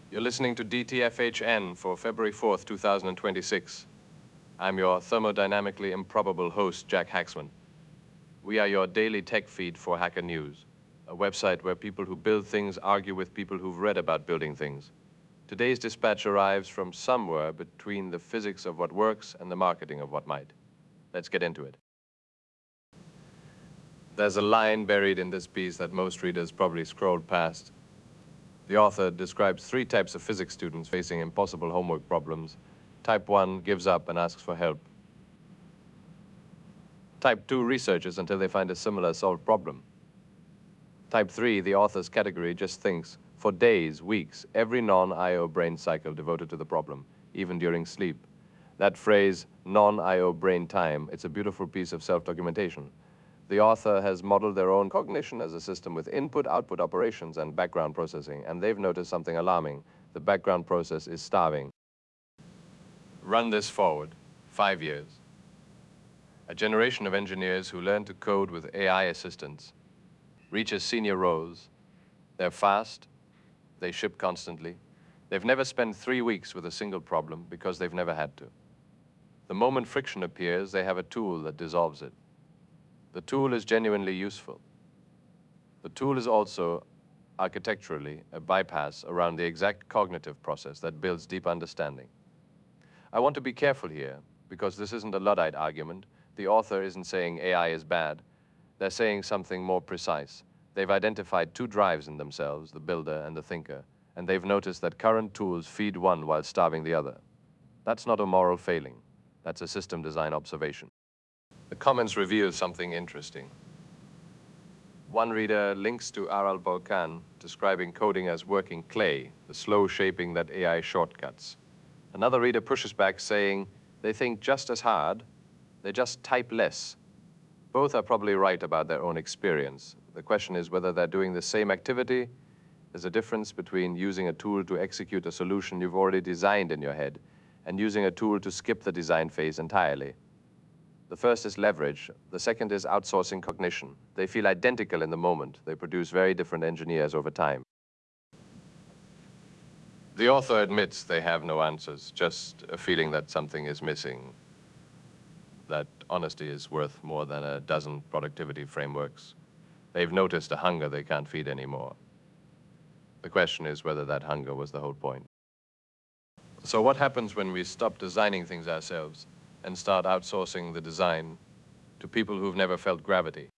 You're listening to DTFHN for February 4th, 2026. I'm your thermodynamically improbable host, Jack Haxman. We are your daily tech feed for Hacker News, a website where people who build things argue with people who've read about building things. Today's dispatch arrives from somewhere between the physics of what works and the marketing of what might. Let's get into it. There's a line buried in this piece that most readers probably scrolled past. The author describes three types of physics students facing impossible homework problems. Type 1 gives up and asks for help. Type 2 researches until they find a similar solved problem. Type 3, the author's category, just thinks, for days, weeks, every non-IO brain cycle devoted to the problem, even during sleep. That phrase, non-IO brain time, it's a beautiful piece of self-documentation. The author has modeled their own cognition as a system with input-output operations and background processing, and they've noticed something alarming. The background process is starving. Run this forward, 5 years. A generation of engineers who learn to code with AI assistants reaches senior roles. They're fast, they ship constantly. They've never spent 3 weeks with a single problem because they've never had to. The moment friction appears, they have a tool that dissolves it. The tool is genuinely useful. The tool is also, architecturally, a bypass around the exact cognitive process that builds deep understanding. I want to be careful here, because this isn't a Luddite argument. The author isn't saying AI is bad. They're saying something more precise. They've identified two drives in themselves, the builder and the thinker, and they've noticed that current tools feed one while starving the other. That's not a moral failing. That's a system design observation. The comments reveal something interesting. One reader links to Aral Volkan, describing coding as working clay, the slow shaping that AI shortcuts. Another reader pushes back, saying they think just as hard, they just type less. Both are probably right about their own experience. The question is whether they're doing the same activity. There's a difference between using a tool to execute a solution you've already designed in your head and using a tool to skip the design phase entirely. The first is leverage. The second is outsourcing cognition. They feel identical in the moment. They produce very different engineers over time. The author admits they have no answers, just a feeling that something is missing, that honesty is worth more than a dozen productivity frameworks. They've noticed a hunger they can't feed anymore. The question is whether that hunger was the whole point. So what happens when we stop designing things ourselves and start outsourcing the design to people who've never felt gravity?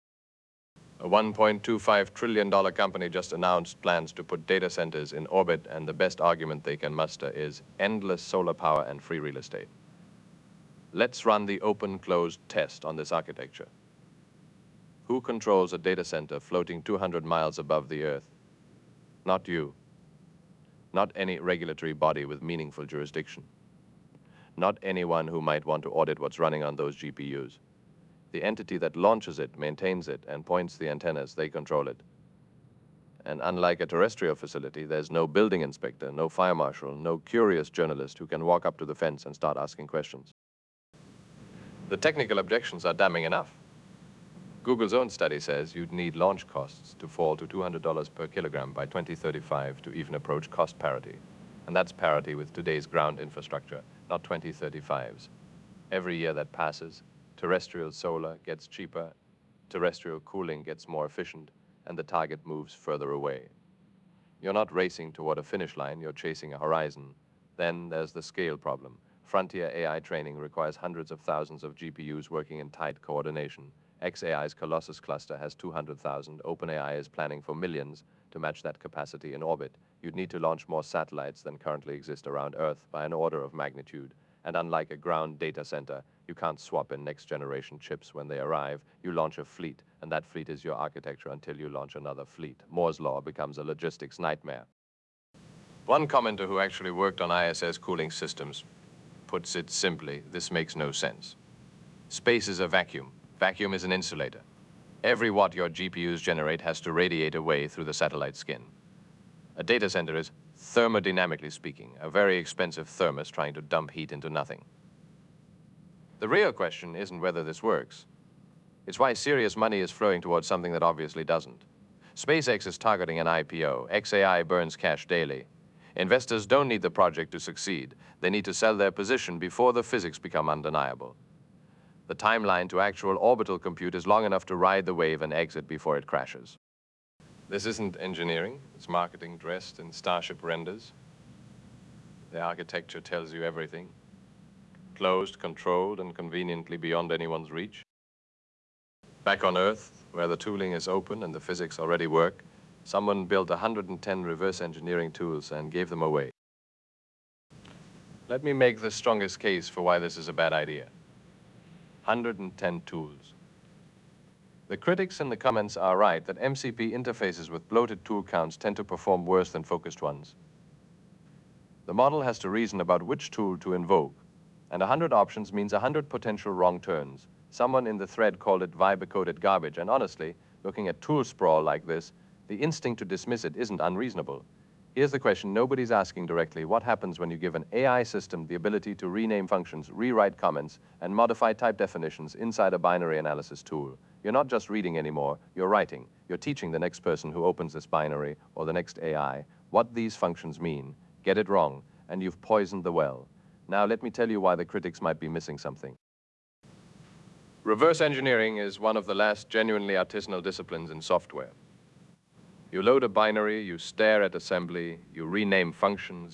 A $1.25 trillion company just announced plans to put data centers in orbit, and the best argument they can muster is endless solar power and free real estate. Let's run the open-closed test on this architecture. Who controls a data center floating 200 miles above the Earth? Not you. Not any regulatory body with meaningful jurisdiction. Not anyone who might want to audit what's running on those GPUs. The entity that launches it, maintains it, and points the antennas, they control it. And unlike a terrestrial facility, there's no building inspector, no fire marshal, no curious journalist who can walk up to the fence and start asking questions. The technical objections are damning enough. Google's own study says you'd need launch costs to fall to $200 per kilogram by 2035 to even approach cost parity. And that's parity with today's ground infrastructure, not 2035's. Every year that passes, terrestrial solar gets cheaper, terrestrial cooling gets more efficient, and the target moves further away. You're not racing toward a finish line, you're chasing a horizon. Then there's the scale problem. Frontier AI training requires hundreds of thousands of GPUs working in tight coordination. xAI's Colossus cluster has 200,000. OpenAI is planning for millions to match that capacity in orbit. You'd need to launch more satellites than currently exist around Earth by an order of magnitude. And unlike a ground data center, you can't swap in next-generation chips when they arrive. You launch a fleet, and that fleet is your architecture until you launch another fleet. Moore's law becomes a logistics nightmare. One commenter who actually worked on ISS cooling systems puts it simply, this makes no sense. Space is a vacuum. Vacuum is an insulator. Every watt your GPUs generate has to radiate away through the satellite skin. A data center is, thermodynamically speaking, a very expensive thermos trying to dump heat into nothing. The real question isn't whether this works. It's why serious money is flowing towards something that obviously doesn't. SpaceX is targeting an IPO. xAI burns cash daily. Investors don't need the project to succeed. They need to sell their position before the physics become undeniable. The timeline to actual orbital compute is long enough to ride the wave and exit before it crashes. This isn't engineering. It's marketing dressed in Starship renders. The architecture tells you everything. Closed, controlled, and conveniently beyond anyone's reach. Back on Earth, where the tooling is open and the physics already work, someone built 110 reverse engineering tools and gave them away. Let me make the strongest case for why this is a bad idea. 110 tools. The critics in the comments are right that MCP interfaces with bloated tool counts tend to perform worse than focused ones. The model has to reason about which tool to invoke, and 100 options means 100 potential wrong turns. Someone in the thread called it vibe-coded garbage, and honestly, looking at tool sprawl like this, the instinct to dismiss it isn't unreasonable. Here's the question nobody's asking directly: what happens when you give an AI system the ability to rename functions, rewrite comments, and modify type definitions inside a binary analysis tool? You're not just reading anymore, you're writing. You're teaching the next person who opens this binary, or the next AI, what these functions mean. Get it wrong, and you've poisoned the well. Now let me tell you why the critics might be missing something. Reverse engineering is one of the last genuinely artisanal disciplines in software. You load a binary, you stare at assembly, you rename function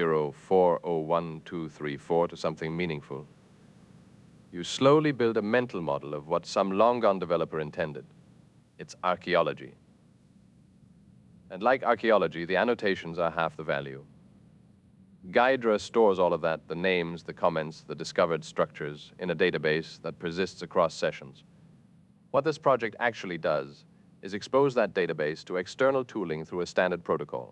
00401234 to something meaningful. You slowly build a mental model of what some long-gone developer intended. It's archaeology. And like archaeology, the annotations are half the value. Ghidra stores all of that, the names, the comments, the discovered structures, in a database that persists across sessions. What this project actually does is expose that database to external tooling through a standard protocol.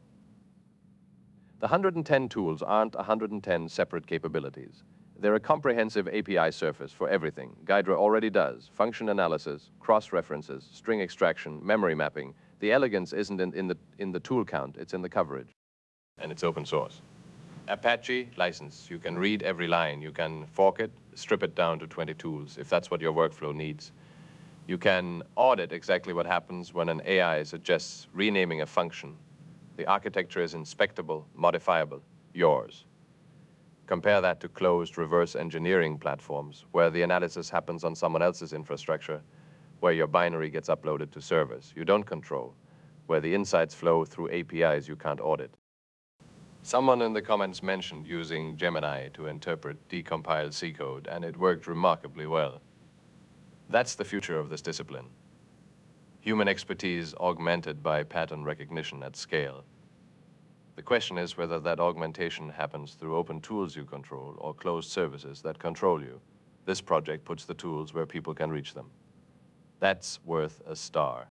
The 110 tools aren't 110 separate capabilities. They're a comprehensive API surface for everything Ghidra already does: function analysis, cross-references, string extraction, memory mapping. The elegance isn't in the tool count, it's in the coverage. And it's open source. Apache license. You can read every line. You can fork it, strip it down to 20 tools if that's what your workflow needs. You can audit exactly what happens when an AI suggests renaming a function. The architecture is inspectable, modifiable, yours. Compare that to closed reverse engineering platforms where the analysis happens on someone else's infrastructure, where your binary gets uploaded to servers you don't control, where the insights flow through APIs you can't audit. Someone in the comments mentioned using Gemini to interpret decompiled C code, and it worked remarkably well. That's the future of this discipline. Human expertise augmented by pattern recognition at scale. The question is whether that augmentation happens through open tools you control or closed services that control you. This project puts the tools where people can reach them. That's worth a star.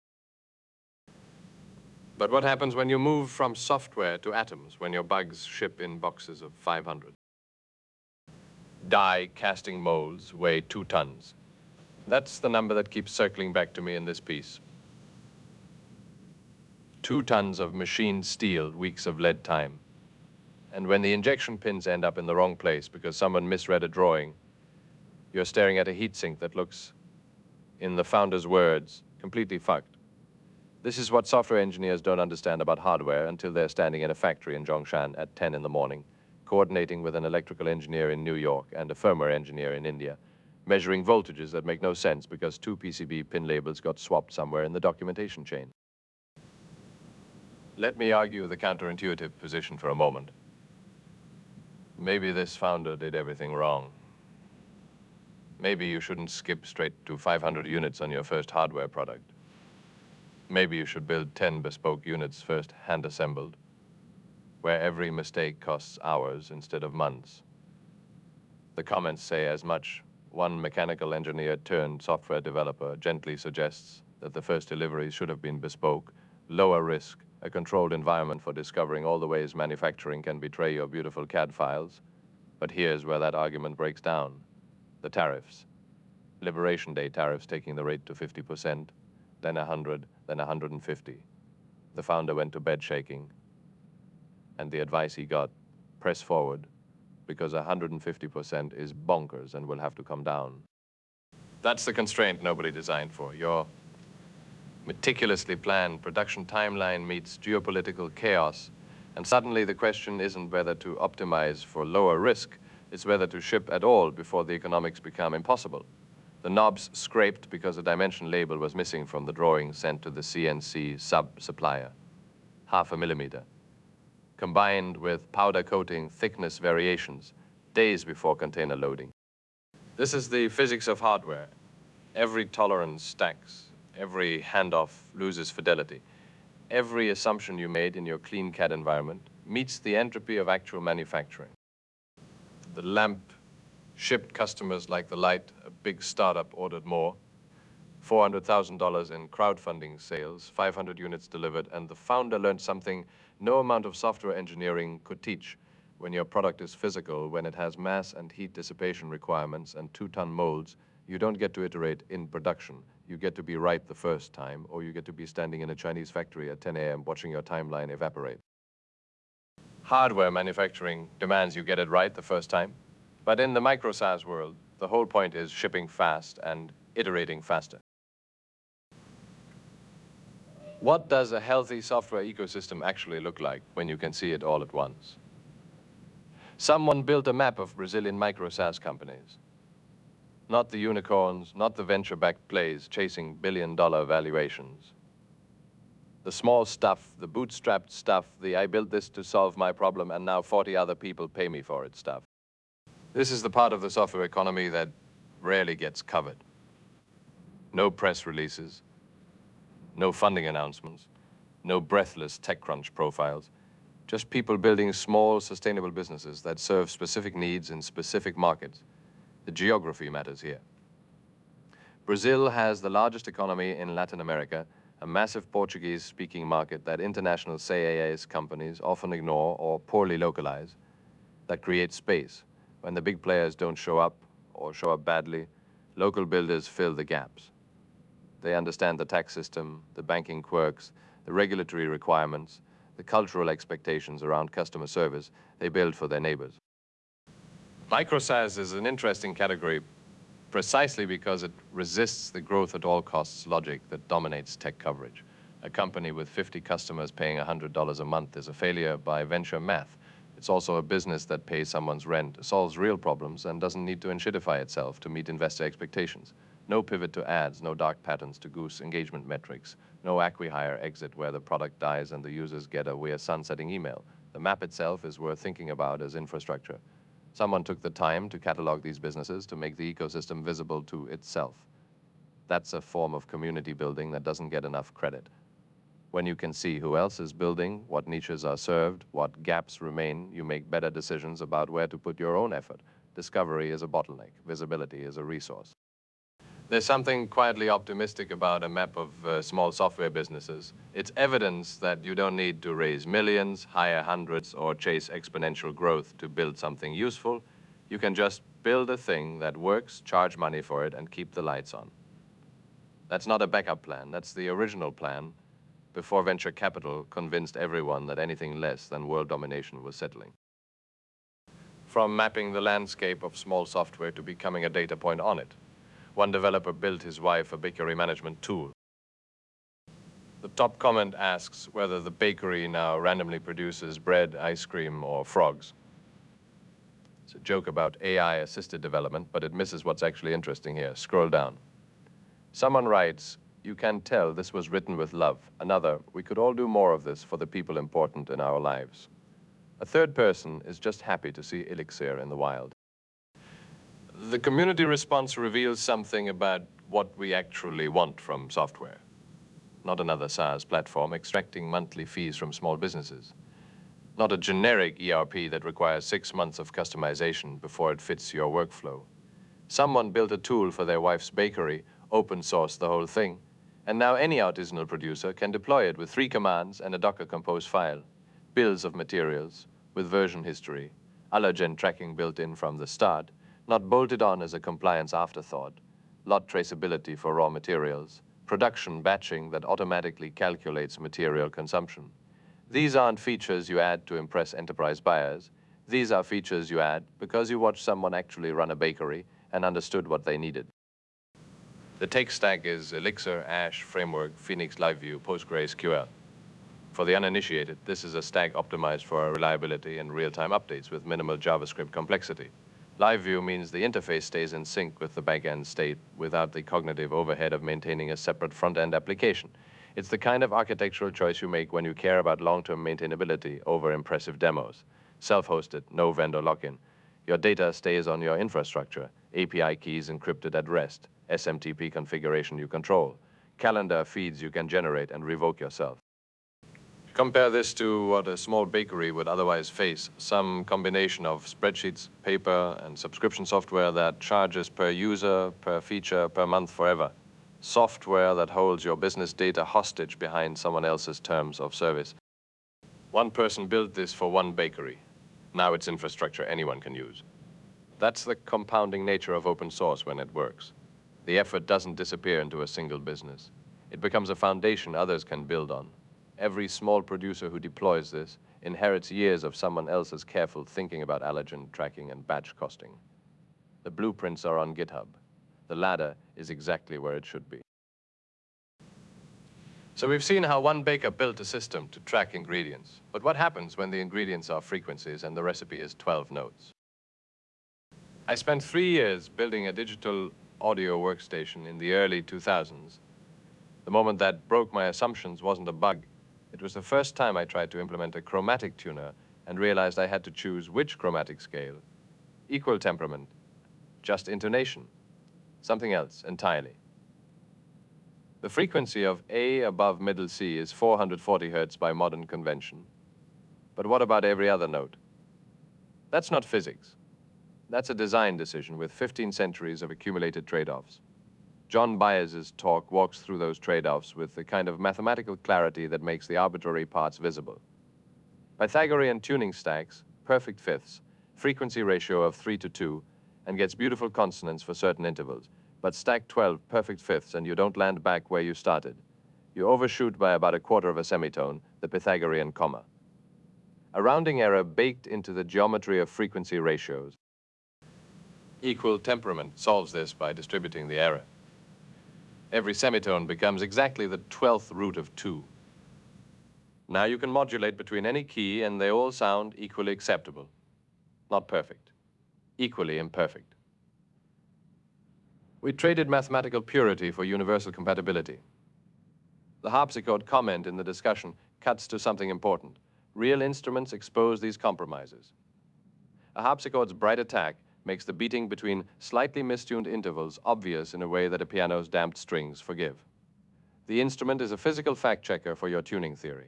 But what happens when you move from software to atoms, when your bugs ship in boxes of 500? Die casting molds weigh 2 tons. That's the number that keeps circling back to me in this piece. 2 tons of machined steel, weeks of lead time. And when the injection pins end up in the wrong place because someone misread a drawing, you're staring at a heatsink that looks, in the founder's words, completely fucked. This is what software engineers don't understand about hardware until they're standing in a factory in Zhongshan at 10 in the morning, coordinating with an electrical engineer in New York and a firmware engineer in India, measuring voltages that make no sense because 2 PCB pin labels got swapped somewhere in the documentation chain. Let me argue the counterintuitive position for a moment. Maybe this founder did everything wrong. Maybe you shouldn't skip straight to 500 units on your first hardware product. Maybe you should build 10 bespoke units first hand-assembled, where every mistake costs hours instead of months. The comments say as much. One mechanical engineer turned software developer gently suggests that the first deliveries should have been bespoke, lower risk, a controlled environment for discovering all the ways manufacturing can betray your beautiful CAD files. But here's where that argument breaks down. The tariffs. Liberation Day tariffs taking the rate to 50%, then 100, then 150. The founder went to bed shaking, and the advice he got: press forward, because 150% is bonkers and will have to come down. That's the constraint nobody designed for. Your meticulously planned production timeline meets geopolitical chaos And suddenly the question isn't whether to optimize for lower risk, it's whether to ship at all before the economics become impossible. The knobs scraped because a dimension label was missing from the drawing sent to the CNC sub-supplier, 0.5 millimeter, combined with powder coating thickness variations days before container loading. This is the physics of hardware. Every tolerance stacks, every handoff loses fidelity. Every assumption you made in your clean CAD environment meets the entropy of actual manufacturing. The lamp shipped customers like the light. A big startup ordered more. $400,000 in crowdfunding sales, 500 units delivered, and the founder learned something no amount of software engineering could teach. When your product is physical, when it has mass and heat dissipation requirements and 2-ton molds, you don't get to iterate in production. You get to be right the first time, or you get to be standing in a Chinese factory at 10 a.m. watching your timeline evaporate. Hardware manufacturing demands you get it right the first time, but in the micro SaaS world, the whole point is shipping fast and iterating faster. What does a healthy software ecosystem actually look like when you can see it all at once? Someone built a map of Brazilian micro SaaS companies. Not the unicorns, not the venture-backed plays chasing billion-dollar valuations. The small stuff, the bootstrapped stuff, the I built this to solve my problem and now 40 other people pay me for it stuff. This is the part of the software economy that rarely gets covered. No press releases, no funding announcements, no breathless TechCrunch profiles, just people building small, sustainable businesses that serve specific needs in specific markets. The geography matters here. Brazil has the largest economy in Latin America, a massive Portuguese-speaking market that international SaaS companies often ignore or poorly localize, that creates space. When the big players don't show up or show up badly, local builders fill the gaps. They understand the tax system, the banking quirks, the regulatory requirements, the cultural expectations around customer service. They build for their neighbors. Micro SaaS is an interesting category precisely because it resists the growth at all costs logic that dominates tech coverage. A company with 50 customers paying $100 a month is a failure by venture math. It's also a business that pays someone's rent, solves real problems, and doesn't need to enshittify itself to meet investor expectations. No pivot to ads, no dark patterns to goose engagement metrics, no acqui-hire exit where the product dies and the users get a "we're sunsetting" email. The map itself is worth thinking about as infrastructure. Someone took the time to catalog these businesses to make the ecosystem visible to itself. That's a form of community building that doesn't get enough credit. When you can see who else is building, what niches are served, what gaps remain, you make better decisions about where to put your own effort. Discovery is a bottleneck. Visibility is a resource. There's something quietly optimistic about a map of small software businesses. It's evidence that you don't need to raise millions, hire hundreds, or chase exponential growth to build something useful. You can just build a thing that works, charge money for it, and keep the lights on. That's not a backup plan. That's the original plan before venture capital convinced everyone that anything less than world domination was settling. From mapping the landscape of small software to becoming a data point on it, one developer built his wife a bakery management tool. The top comment asks whether the bakery now randomly produces bread, ice cream, or frogs. It's a joke about AI-assisted development, but it misses what's actually interesting here. Scroll down. Someone writes, "You can tell this was written with love." Another, "We could all do more of this for the people important in our lives." A third person is just happy to see Elixir in the wild. The community response reveals something about what we actually want from software. Not another SaaS platform extracting monthly fees from small businesses. Not a generic ERP that requires 6 months of customization before it fits your workflow. Someone built a tool for their wife's bakery, open sourced the whole thing, and now any artisanal producer can deploy it with 3 commands and a Docker Compose file. Bills of materials with version history, allergen tracking built in from the start, not bolted on as a compliance afterthought, lot traceability for raw materials, production batching that automatically calculates material consumption. These aren't features you add to impress enterprise buyers. These are features you add because you watched someone actually run a bakery and understood what they needed. The tech stack is Elixir, Ash, Framework, Phoenix LiveView, PostgreSQL. For the uninitiated, this is a stack optimized for reliability and real-time updates with minimal JavaScript complexity. Live view means the interface stays in sync with the back-end state without the cognitive overhead of maintaining a separate front-end application. It's the kind of architectural choice you make when you care about long-term maintainability over impressive demos. Self-hosted, no vendor lock-in. Your data stays on your infrastructure, API keys encrypted at rest, SMTP configuration you control, calendar feeds you can generate and revoke yourself. Compare this to what a small bakery would otherwise face, some combination of spreadsheets, paper, and subscription software that charges per user, per feature, per month forever. Software that holds your business data hostage behind someone else's terms of service. One person built this for one bakery. Now it's infrastructure anyone can use. That's the compounding nature of open source when it works. The effort doesn't disappear into a single business. It becomes a foundation others can build on. Every small producer who deploys this inherits years of someone else's careful thinking about allergen tracking and batch costing. The blueprints are on GitHub. The ladder is exactly where it should be. So we've seen how one baker built a system to track ingredients. But what happens when the ingredients are frequencies and the recipe is 12 notes? I spent 3 years building a digital audio workstation in the early 2000s. The moment that broke my assumptions wasn't a bug. It was the first time I tried to implement a chromatic tuner and realized I had to choose which chromatic scale. Equal temperament, just intonation, something else entirely. The frequency of A above middle C is 440 Hertz by modern convention. But what about every other note? That's not physics. That's a design decision with 15 centuries of accumulated trade-offs. John Baez's talk walks through those trade-offs with the kind of mathematical clarity that makes the arbitrary parts visible. Pythagorean tuning stacks, perfect fifths, frequency ratio of 3:2, and gets beautiful consonants for certain intervals. But stack 12 perfect fifths and you don't land back where you started. You overshoot by about 1/4 of a semitone, the Pythagorean comma. A rounding error baked into the geometry of frequency ratios. Equal temperament solves this by distributing the error. Every semitone becomes exactly the 12th root of 2. Now you can modulate between any key and they all sound equally acceptable. Not perfect. Equally imperfect. We traded mathematical purity for universal compatibility. The harpsichord comment in the discussion cuts to something important. Real instruments expose these compromises. A harpsichord's bright attack makes the beating between slightly mistuned intervals obvious in a way that a piano's damped strings forgive. The instrument is a physical fact-checker for your tuning theory.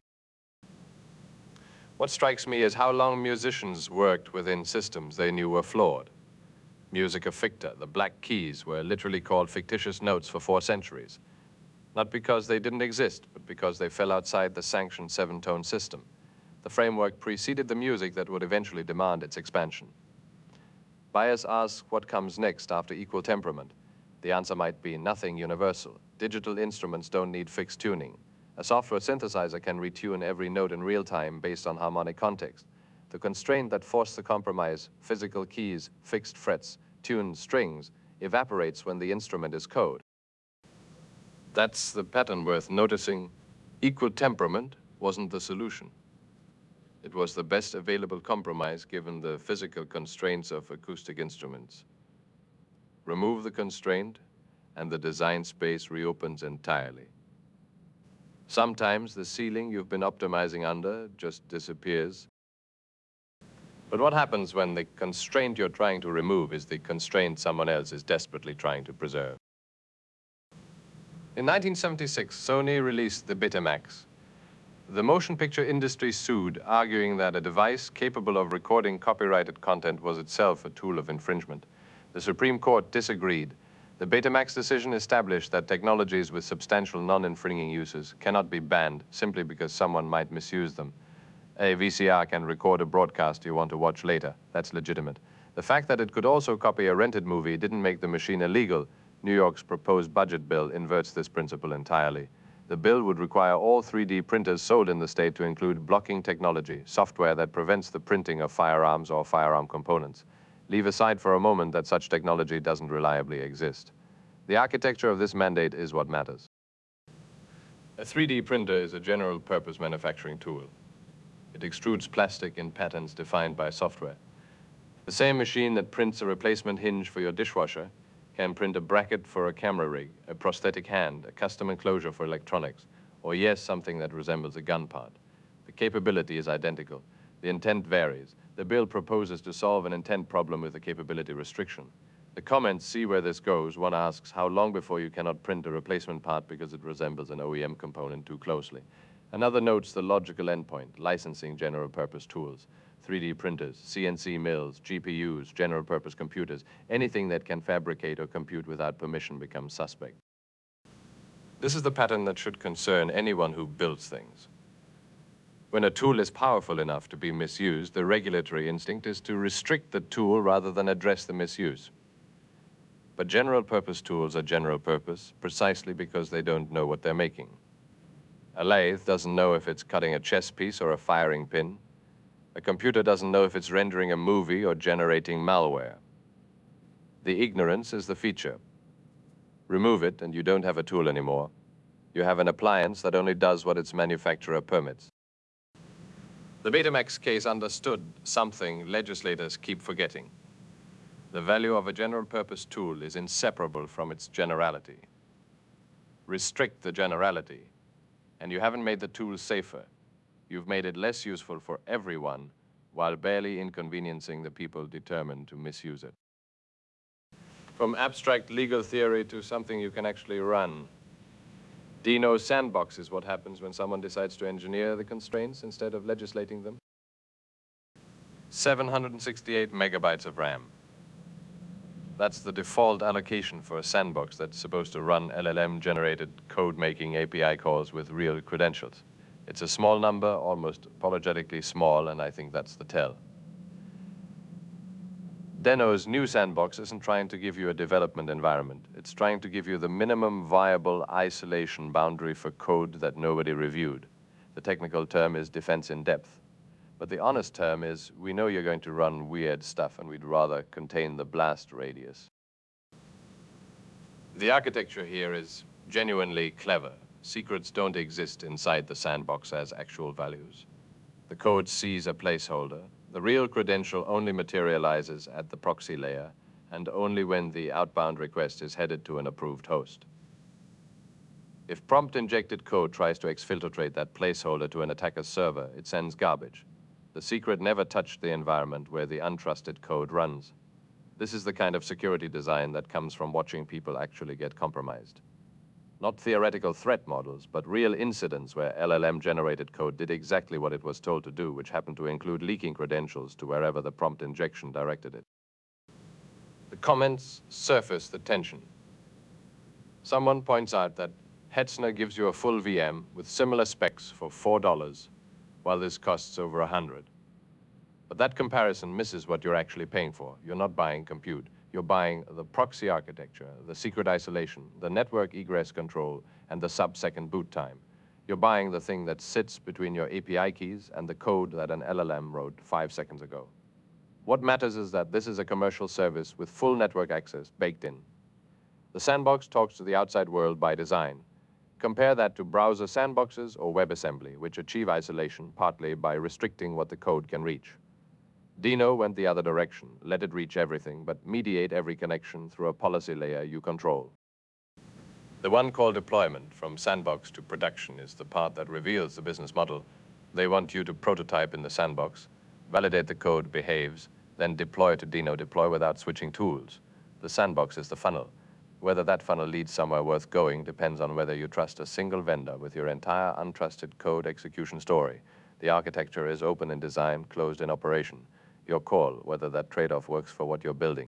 What strikes me is how long musicians worked within systems they knew were flawed. Musica ficta, the black keys, were literally called fictitious notes for 4 centuries. Not because they didn't exist, but because they fell outside the sanctioned 7-tone system. The framework preceded the music that would eventually demand its expansion. Baez asks what comes next after equal temperament. The answer might be nothing universal. Digital instruments don't need fixed tuning. A software synthesizer can retune every note in real time based on harmonic context. The constraint that forced the compromise, physical keys, fixed frets, tuned strings, evaporates when the instrument is code. That's the pattern worth noticing. Equal temperament wasn't the solution. It was the best available compromise given the physical constraints of acoustic instruments. Remove the constraint, and the design space reopens entirely. Sometimes the ceiling you've been optimizing under just disappears. But what happens when the constraint you're trying to remove is the constraint someone else is desperately trying to preserve? In 1976, Sony released the Betamax. The motion picture industry sued, arguing that a device capable of recording copyrighted content was itself a tool of infringement. The Supreme Court disagreed. The Betamax decision established that technologies with substantial non-infringing uses cannot be banned simply because someone might misuse them. A VCR can record a broadcast you want to watch later. That's legitimate. The fact that it could also copy a rented movie didn't make the machine illegal. New York's proposed budget bill inverts this principle entirely. The bill would require all 3D printers sold in the state to include blocking technology, software that prevents the printing of firearms or firearm components. Leave aside for a moment that such technology doesn't reliably exist. The architecture of this mandate is what matters. A 3D printer is a general-purpose manufacturing tool. It extrudes plastic in patterns defined by software. The same machine that prints a replacement hinge for your dishwasher can print a bracket for a camera rig, a prosthetic hand, a custom enclosure for electronics, or yes, something that resembles a gun part. The capability is identical. The intent varies. The bill proposes to solve an intent problem with a capability restriction. The comments see where this goes. One asks, how long before you cannot print a replacement part because it resembles an OEM component too closely? Another notes the logical endpoint, licensing general-purpose tools, 3D printers, CNC mills, GPUs, general-purpose computers. Anything that can fabricate or compute without permission becomes suspect. This is the pattern that should concern anyone who builds things. When a tool is powerful enough to be misused, the regulatory instinct is to restrict the tool rather than address the misuse. But general-purpose tools are general-purpose precisely because they don't know what they're making. A lathe doesn't know if it's cutting a chess piece or a firing pin. A computer doesn't know if it's rendering a movie or generating malware. The ignorance is the feature. Remove it and you don't have a tool anymore. You have an appliance that only does what its manufacturer permits. The Betamax case understood something legislators keep forgetting. The value of a general-purpose tool is inseparable from its generality. Restrict the generality, and you haven't made the tool safer. You've made it less useful for everyone while barely inconveniencing the people determined to misuse it. From abstract legal theory to something you can actually run. Dino's sandbox is what happens when someone decides to engineer the constraints instead of legislating them. 768 megabytes of RAM. That's the default allocation for a sandbox that's supposed to run LLM-generated code-making API calls with real credentials. It's a small number, almost apologetically small, and I think that's the tell. Deno's new sandbox isn't trying to give you a development environment. It's trying to give you the minimum viable isolation boundary for code that nobody reviewed. The technical term is defense in depth. But the honest term is, we know you're going to run weird stuff and we'd rather contain the blast radius. The architecture here is genuinely clever. Secrets don't exist inside the sandbox as actual values. The code sees a placeholder. The real credential only materializes at the proxy layer and only when the outbound request is headed to an approved host. If prompt-injected code tries to exfiltrate that placeholder to an attacker's server, it sends garbage. The secret never touched the environment where the untrusted code runs. This is the kind of security design that comes from watching people actually get compromised. Not theoretical threat models, but real incidents where LLM-generated code did exactly what it was told to do, which happened to include leaking credentials to wherever the prompt injection directed it. The comments surface the tension. Someone points out that Hetzner gives you a full VM with similar specs for $4, while this costs over $100. But that comparison misses what you're actually paying for. You're not buying compute. You're buying the proxy architecture, the secret isolation, the network egress control, and the sub-second boot time. You're buying the thing that sits between your API keys and the code that an LLM wrote 5 seconds ago. What matters is that this is a commercial service with full network access baked in. The sandbox talks to the outside world by design. Compare that to browser sandboxes or WebAssembly, which achieve isolation partly by restricting what the code can reach. Dino went the other direction, let it reach everything, but mediate every connection through a policy layer you control. The one called deployment from sandbox to production is the part that reveals the business model. They want you to prototype in the sandbox, validate the code behaves, then deploy to Dino deploy without switching tools. The sandbox is the funnel. Whether that funnel leads somewhere worth going depends on whether you trust a single vendor with your entire untrusted code execution story. The architecture is open in design, closed in operation. Your call, whether that trade-off works for what you're building.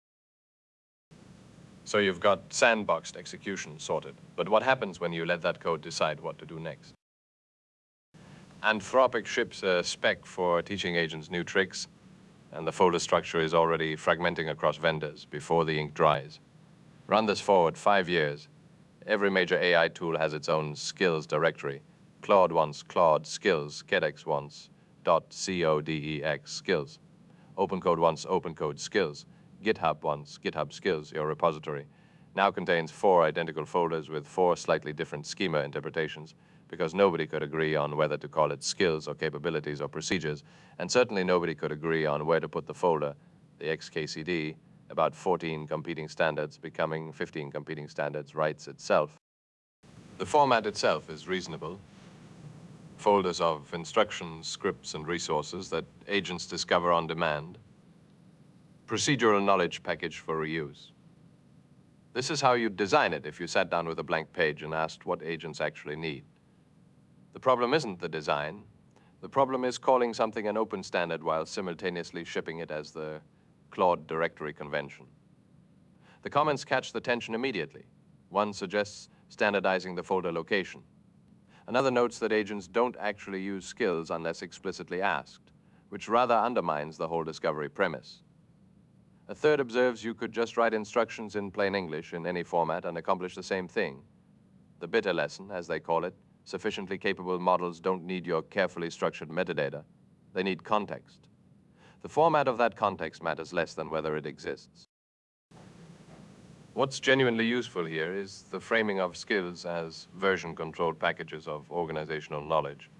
So you've got sandboxed execution sorted. But what happens when you let that code decide what to do next? Anthropic ships a spec for teaching agents new tricks, and the folder structure is already fragmenting across vendors before the ink dries. Run this forward 5 years. Every major AI tool has its own skills directory. Claude wants Claude skills, Kedex wants .codex skills. OpenCode wants OpenCode skills. GitHub wants GitHub skills, your repository. Now contains 4 identical folders with 4 slightly different schema interpretations. because nobody could agree on whether to call it skills or capabilities or procedures, and certainly nobody could agree on where to put the folder, the XKCD, about 14 competing standards becoming 15 competing standards writes itself. The format itself is reasonable. Folders of instructions, scripts, and resources that agents discover on demand. Procedural knowledge package for reuse. This is how you'd design it if you sat down with a blank page and asked what agents actually need. The problem isn't the design. The problem is calling something an open standard while simultaneously shipping it as the Claude Directory Convention. The comments catch the tension immediately. One suggests standardizing the folder location. Another notes that agents don't actually use skills unless explicitly asked, which rather undermines the whole discovery premise. A third observes you could just write instructions in plain English in any format and accomplish the same thing. The bitter lesson, as they call it, sufficiently capable models don't need your carefully structured metadata. They need context. The format of that context matters less than whether it exists. What's genuinely useful here is the framing of skills as version-controlled packages of organizational knowledge.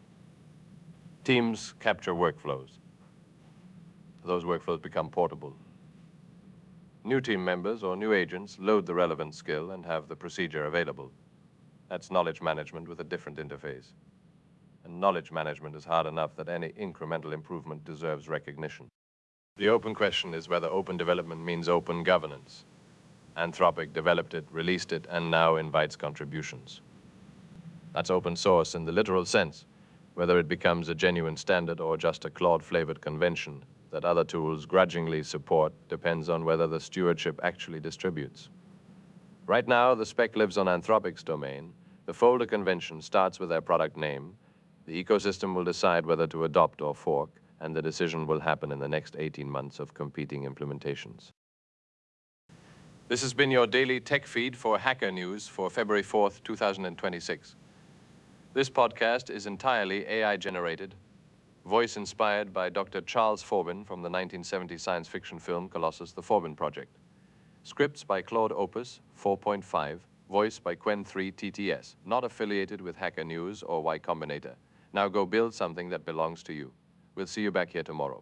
Teams capture workflows. Those workflows become portable. New team members or new agents load the relevant skill and have the procedure available. That's knowledge management with a different interface. And knowledge management is hard enough that any incremental improvement deserves recognition. The open question is whether open development means open governance. Anthropic developed it, released it, and now invites contributions. That's open source in the literal sense. Whether it becomes a genuine standard or just a Claude-flavored convention that other tools grudgingly support depends on whether the stewardship actually distributes. Right now, the spec lives on Anthropic's domain. The folder convention starts with their product name. The ecosystem will decide whether to adopt or fork, and the decision will happen in the next 18 months of competing implementations. This has been your daily tech feed for Hacker News for February 4th, 2026. This podcast is entirely AI-generated, voice-inspired by Dr. Charles Forbin from the 1970 science fiction film Colossus: The Forbin Project. Scripts by Claude Opus 4.5, voice by Qwen3 TTS, not affiliated with Hacker News or Y Combinator. Now go build something that belongs to you. We'll see you back here tomorrow.